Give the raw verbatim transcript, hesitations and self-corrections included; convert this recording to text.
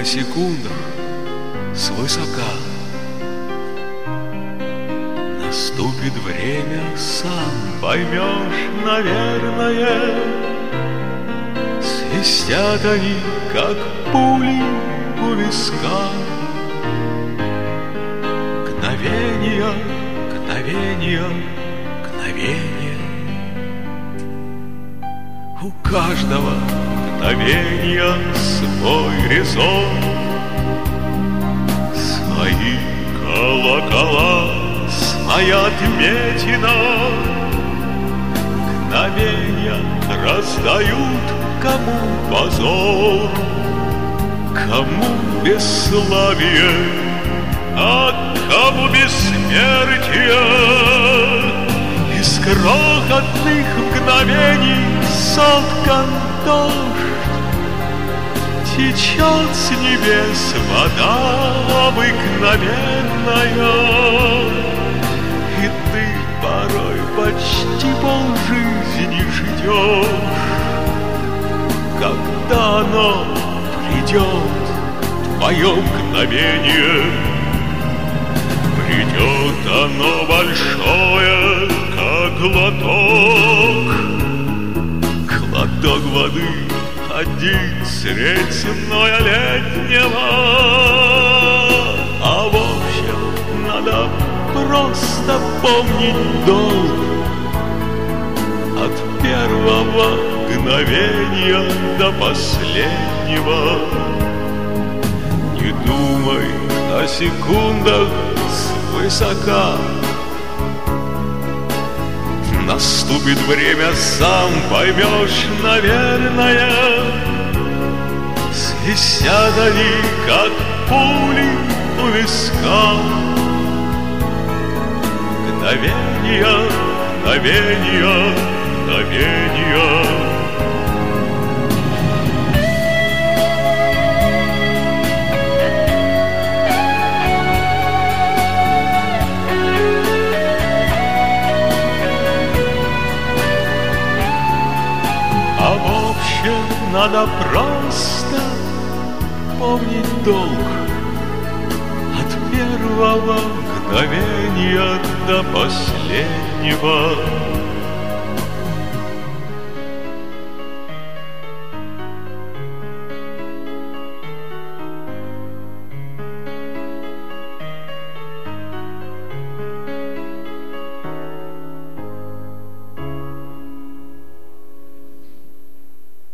о секундах свысока. Наступит время, сам поймешь, наверное. Свистят они, как пули у виска. Мгновения, мгновения, мгновения. У каждого мгновения свой резон, свои колокола, своя отметина. Мгновения раздают, кому позор, кому бесславие, а кому бессмертие. Из крохотных мгновений соткан дождь, течет с небес вода обыкновенная. И ты порой почти полжизни ждешь, когда оно придет, твое мгновение. Придет оно большое, как глоток, глоток воды один средь земное летнего. А в общем надо просто помнить долг от первого мгновения до последнего. Не думай о секундах свысока. Наступит время, сам поймешь, наверное. Свистят они, как пули у виска. Мгновения, мгновения, мгновения. Надо просто помнить долг от первого мгновения до последнего.